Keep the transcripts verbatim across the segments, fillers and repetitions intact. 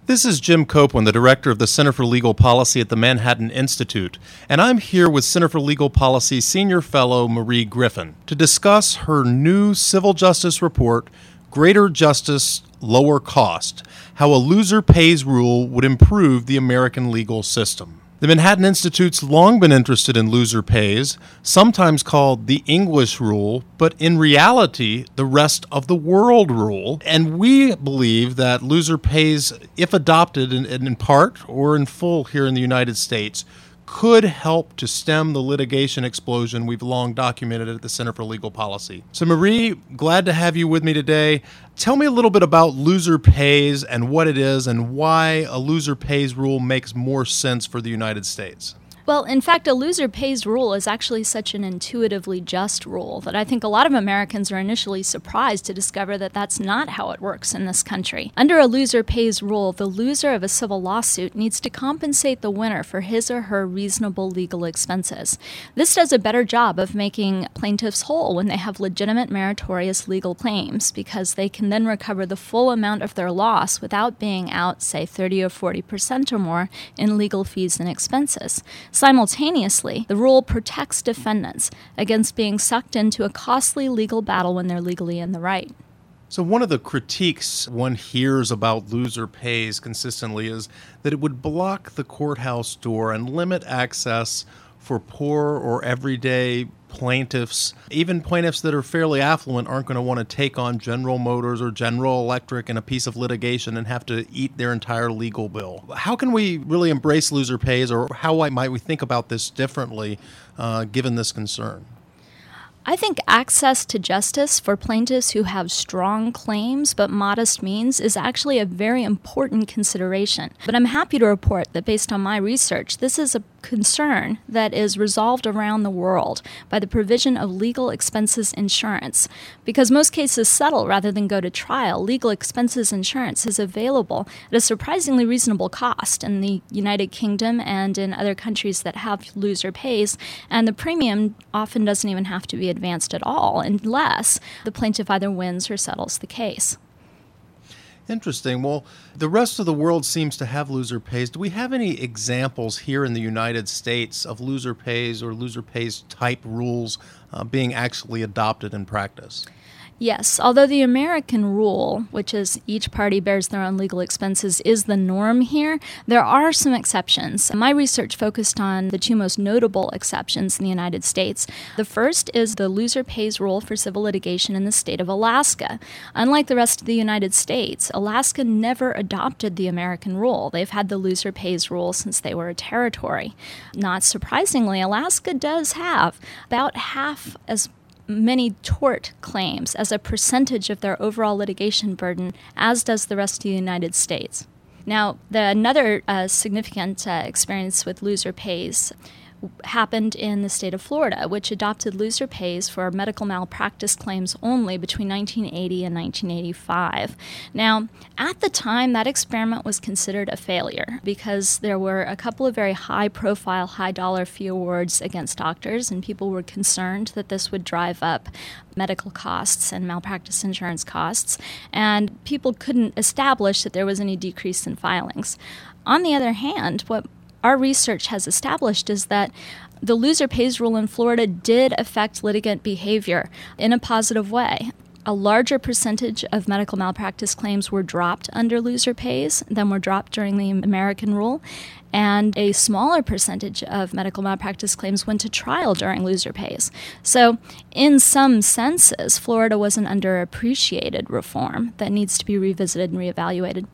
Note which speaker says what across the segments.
Speaker 1: This is Jim Copeland, the director of the Center for Legal Policy at the Manhattan Institute, and I'm here with Center for Legal Policy Senior Fellow Marie Griffin to discuss her new civil justice report, Greater Justice, Lower Cost: How a Loser Pays Rule Would Improve the American Legal System. The Manhattan Institute's long been interested in loser pays, sometimes called the English rule, but in reality, the rest of the world rule. And we believe that loser pays, if adopted in, in part or in full here in the United States, could help to stem the litigation explosion we've long documented at the Center for Legal Policy. So Marie, glad to have you with me today. Tell me a little bit about loser pays and what it is and why a loser pays rule makes more sense for the United States.
Speaker 2: Well, in fact, a loser pays rule is actually such an intuitively just rule that I think a lot of Americans are initially surprised to discover that that's not how it works in this country. Under a loser pays rule, the loser of a civil lawsuit needs to compensate the winner for his or her reasonable legal expenses. This does a better job of making plaintiffs whole when they have legitimate meritorious legal claims, because they can then recover the full amount of their loss without being out, say, thirty or forty percent or more in legal fees and expenses. Simultaneously, the rule protects defendants against being sucked into a costly legal battle when they're legally in the right.
Speaker 1: So one of the critiques one hears about loser pays consistently is that it would block the courthouse door and limit access for poor or everyday plaintiffs. Even plaintiffs that are fairly affluent aren't going to want to take on General Motors or General Electric in a piece of litigation and have to eat their entire legal bill. How can we really embrace loser pays, or how might we think about this differently uh, given this concern?
Speaker 2: I think access to justice for plaintiffs who have strong claims but modest means is actually a very important consideration. But I'm happy to report that based on my research, this is a concern that is resolved around the world by the provision of legal expenses insurance. Because most cases settle rather than go to trial, legal expenses insurance is available at a surprisingly reasonable cost in the United Kingdom and in other countries that have loser pays, and the premium often doesn't even have to be advanced at all unless the plaintiff either wins or settles the case.
Speaker 1: Interesting. Well, the rest of the world seems to have loser pays. Do we have any examples here in the United States of loser pays or loser pays type rules uh, being actually adopted in practice?
Speaker 2: Yes, although the American rule, which is each party bears their own legal expenses, is the norm here, there are some exceptions. My research focused on the two most notable exceptions in the United States. The first is the loser pays rule for civil litigation in the state of Alaska. Unlike the rest of the United States, Alaska never adopted the American rule. They've had the loser pays rule since they were a territory. Not surprisingly, Alaska does have about half as many tort claims as a percentage of their overall litigation burden, as does the rest of the United States. Now, the, another uh, significant uh, experience with loser pays happened in the state of Florida, which adopted loser pays for medical malpractice claims only between nineteen eighty and nineteen eighty-five. Now, at the time, that experiment was considered a failure because there were a couple of very high-profile, high-dollar fee awards against doctors, and people were concerned that this would drive up medical costs and malpractice insurance costs, and people couldn't establish that there was any decrease in filings. On the other hand, what our research has established is that the loser pays rule in Florida did affect litigant behavior in a positive way. A larger percentage of medical malpractice claims were dropped under loser pays than were dropped during the American rule, and a smaller percentage of medical malpractice claims went to trial during loser pays. So, in some senses, Florida was an underappreciated reform that needs to be revisited and reevaluated.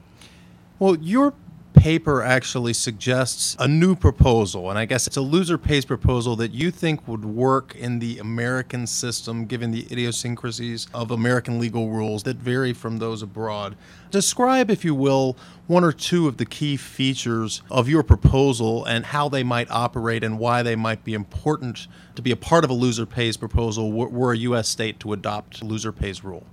Speaker 1: Well, your paper actually suggests a new proposal, and I guess it's a loser pays proposal that you think would work in the American system given the idiosyncrasies of American legal rules that vary from those abroad. Describe, if you will, one or two of the key features of your proposal and how they might operate and why they might be important to be a part of a loser pays proposal were a U S state to adopt a loser pays rule.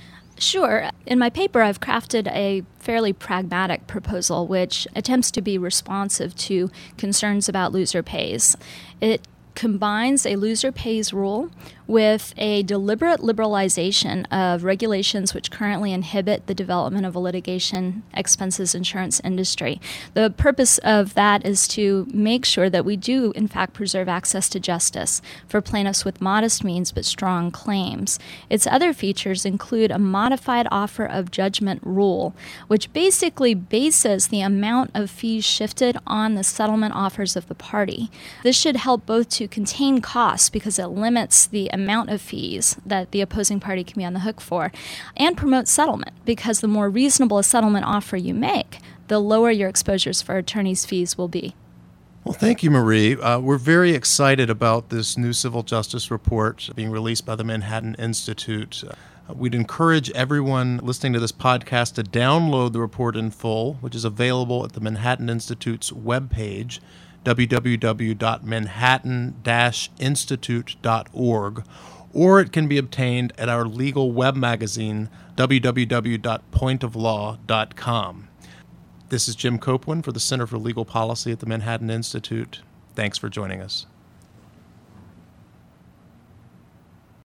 Speaker 2: Sure. In my paper, I've crafted a fairly pragmatic proposal which attempts to be responsive to concerns about loser pays. It combines a loser pays rule with a deliberate liberalization of regulations which currently inhibit the development of a litigation expenses insurance industry. The purpose of that is to make sure that we do, in fact, preserve access to justice for plaintiffs with modest means but strong claims. Its other features include a modified offer of judgment rule, which basically bases the amount of fees shifted on the settlement offers of the party. This should help both to contain costs because it limits the amount of fees that the opposing party can be on the hook for, and promote settlement because the more reasonable a settlement offer you make, the lower your exposures for attorney's fees will be.
Speaker 1: Well, thank you, Marie. Uh, we're very excited about this new civil justice report being released by the Manhattan Institute. Uh, we'd encourage everyone listening to this podcast to download the report in full, which is available at the Manhattan Institute's webpage, w w w dot manhattan dash institute dot org, or it can be obtained at our legal web magazine, w w w dot point of law dot com. This is Jim Copeland for the Center for Legal Policy at the Manhattan Institute. Thanks for joining us.